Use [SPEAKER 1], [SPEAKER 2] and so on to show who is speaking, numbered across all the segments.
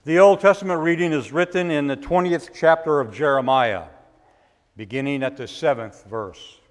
[SPEAKER 1] The Old Testament reading is written in the 20th chapter of Jeremiah, beginning at the 7th verse.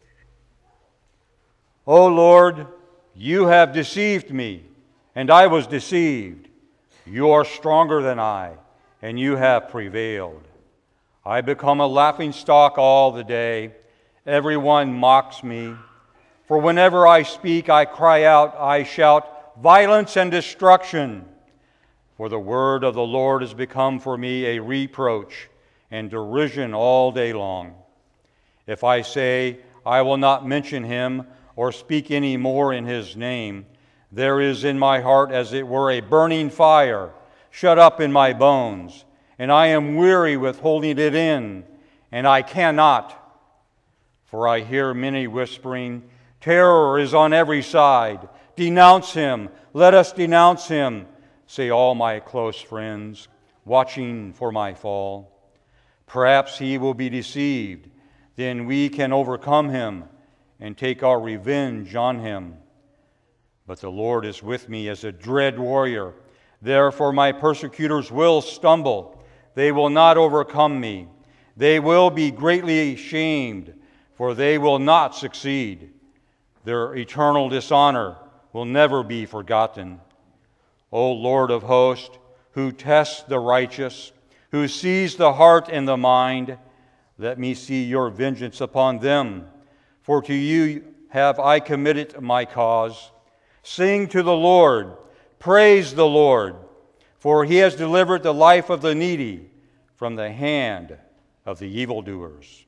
[SPEAKER 1] O Lord, you have deceived me, and I was deceived. You are stronger than I, and you have prevailed. I become a laughingstock all the day. Everyone mocks me. For whenever I speak, I cry out, I shout, violence and destruction. For the word of the Lord has become for me a reproach and derision all day long. If I say, I will not mention him or speak any more in his name, there is in my heart as it were a burning fire shut up in my bones, and I am weary with holding it in, and I cannot. For I hear many whispering, terror is on every side. Denounce him, let us denounce him, say all my close friends, watching for my fall. Perhaps he will be deceived, then we can overcome him and take our revenge on him. But the Lord is with me as a dread warrior. Therefore my persecutors will stumble. They will not overcome me. They will be greatly shamed, for they will not succeed. Their eternal dishonor will never be forgotten. O Lord of hosts, who tests the righteous, who sees the heart and the mind, let me see your vengeance upon them. For to you have I committed my cause. Sing to the Lord, praise the Lord, for he has delivered the life of the needy from the hand of the evildoers.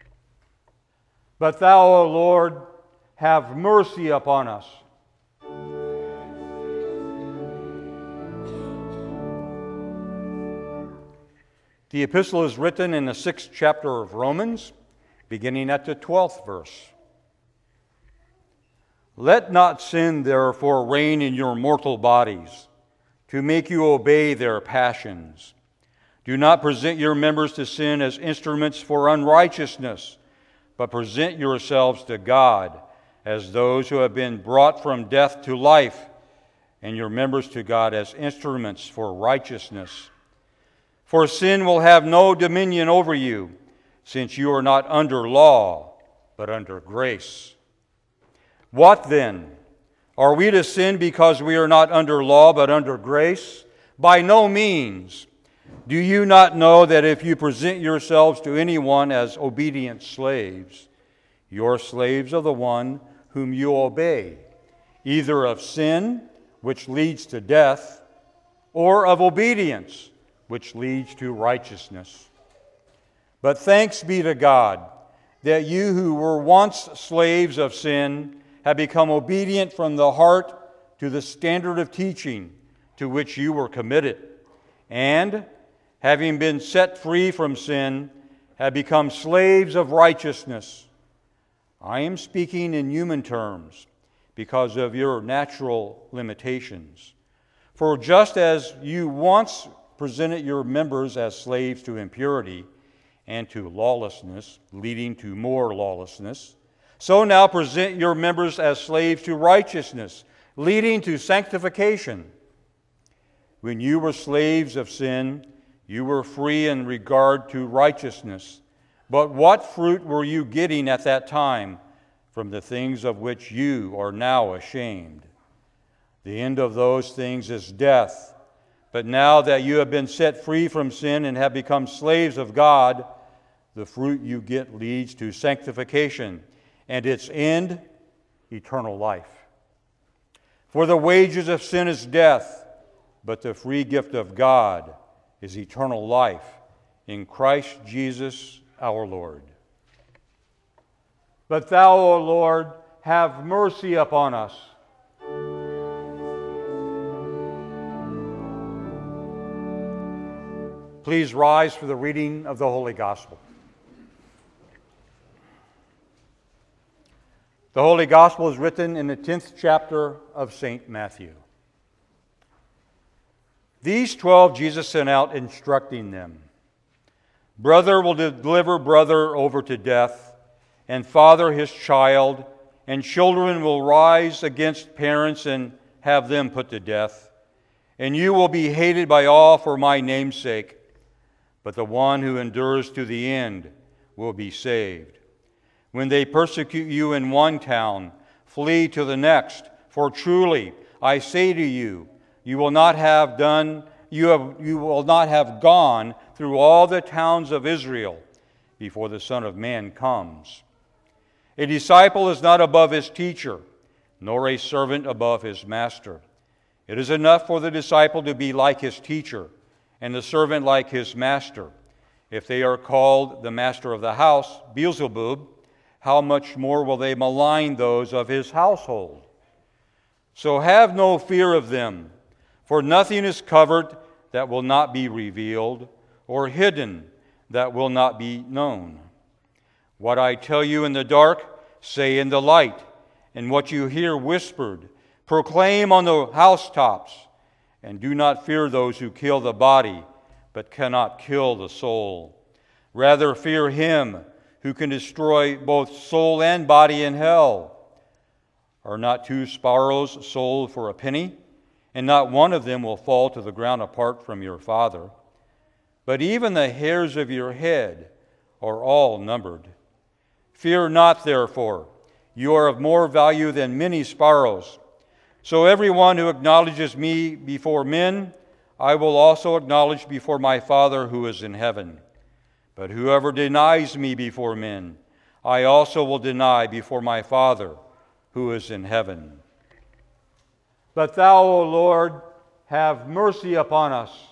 [SPEAKER 1] But thou, O Lord, have mercy upon us. The epistle is written in the 6th chapter of Romans, beginning at the 12th verse. Let not sin, therefore, reign in your mortal bodies, to make you obey their passions. Do not present your members to sin as instruments for unrighteousness, but present yourselves to God as those who have been brought from death to life, and your members to God as instruments for righteousness. For sin will have no dominion over you, since you are not under law, but under grace. What then? Are we to sin because we are not under law, but under grace? By no means. Do you not know that if you present yourselves to anyone as obedient slaves, you're slaves of the one whom you obey, either of sin, which leads to death, or of obedience, which leads to righteousness. But thanks be to God that you who were once slaves of sin have become obedient from the heart to the standard of teaching to which you were committed, and, having been set free from sin, have become slaves of righteousness. I am speaking in human terms because of your natural limitations. For just as you once presented your members as slaves to impurity and to lawlessness, leading to more lawlessness, so now present your members as slaves to righteousness, leading to sanctification. When you were slaves of sin, you were free in regard to righteousness. But what fruit were you getting at that time from the things of which you are now ashamed? The end of those things is death. But now that you have been set free from sin and have become slaves of God, the fruit you get leads to sanctification, and its end, eternal life. For the wages of sin is death, but the free gift of God is eternal life in Christ Jesus our Lord. But thou, O Lord, have mercy upon us. Please rise for the reading of the Holy Gospel. The Holy Gospel is written in the 10th chapter of St. Matthew. These 12 Jesus sent out, instructing them, brother will deliver brother over to death, and father his child, and children will rise against parents and have them put to death. and you will be hated by all for my name's sake. But the one who endures to the end will be saved. When they persecute you in one town, flee to the next. For truly, I say to you, you will not have gone through all the towns of Israel before the Son of Man comes. A disciple is not above his teacher, nor a servant above his master. It is enough for the disciple to be like his teacher, and the servant like his master. If they are called the master of the house, Beelzebub, how much more will they malign those of his household? So have no fear of them, for nothing is covered that will not be revealed, or hidden that will not be known. What I tell you in the dark, say in the light, and what you hear whispered, proclaim on the housetops. And do not fear those who kill the body, but cannot kill the soul. Rather fear him who can destroy both soul and body in hell. Are not 2 sparrows sold for a penny? And not one of them will fall to the ground apart from your Father. But even the hairs of your head are all numbered. Fear not, therefore. You are of more value than many sparrows. So everyone who acknowledges me before men, I will also acknowledge before my Father who is in heaven. But whoever denies me before men, I also will deny before my Father who is in heaven. But thou, O Lord, have mercy upon us.